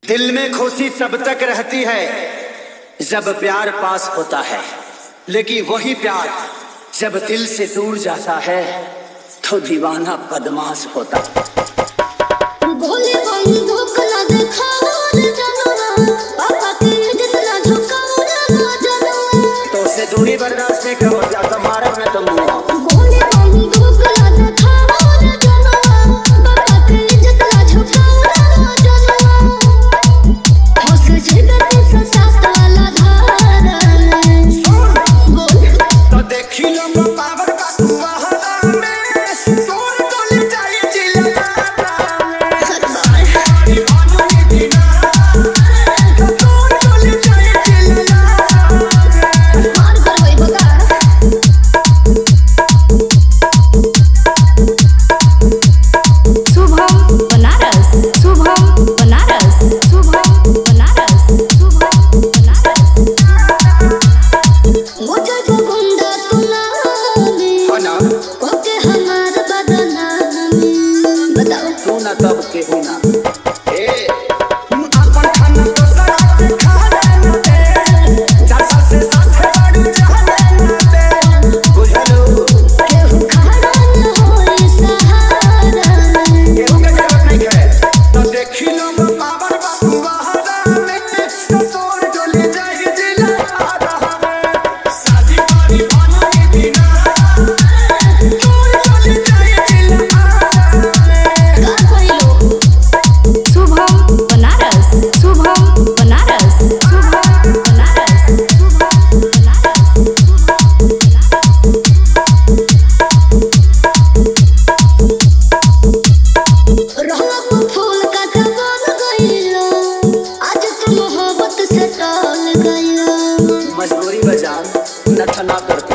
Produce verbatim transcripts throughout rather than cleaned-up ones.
दिल में खुशी तब तक रहती है जब प्यार पास होता है, लेकिन वही प्यार जब दिल से दूर जाता है तो दीवाना बदमाश होता है। गोली बंदूक ना दिखाओ रे जनवा, पापा की इज्जत ना झुकाओ रे जनवा। तो उससे दूरी बर्दाश्त नहीं करो, ज्यादा मारे में तुम गोली बंदूक ना दिखाओ रे जनवा, पापा की इज्जत ना झुकाओ रे जनवा। होश जिगर से साथ वाला धारा बोल तो देखी लो पावर का सुहाना में सोर डोले जाए जिला तब के होना ए अपन खाना तो सराप खा लेना दे, चार साल से साथ बड़ी जाने ना दे, बुझलो केहू खड़ा न होई सहारा। केहू के जरूरत नहीं है। तो देखी लो पावर बाबू बहारा में तो तोड़ डोले जाए जिला आधा में शादी वाली भाना के बिना तोड़ डोले जाए जिला आधा में। मजबूरी बजान नथ ना करती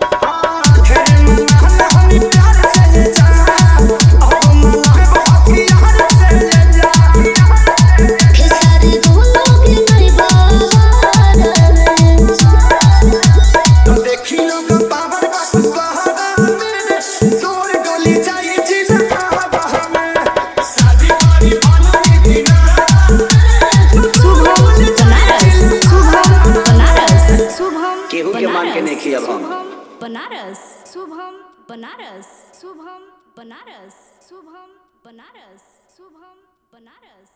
केहू के मान के नहीं किया हम बनारस शुभम बनारस शुभम बनारस शुभम बनारस शुभम बनारस।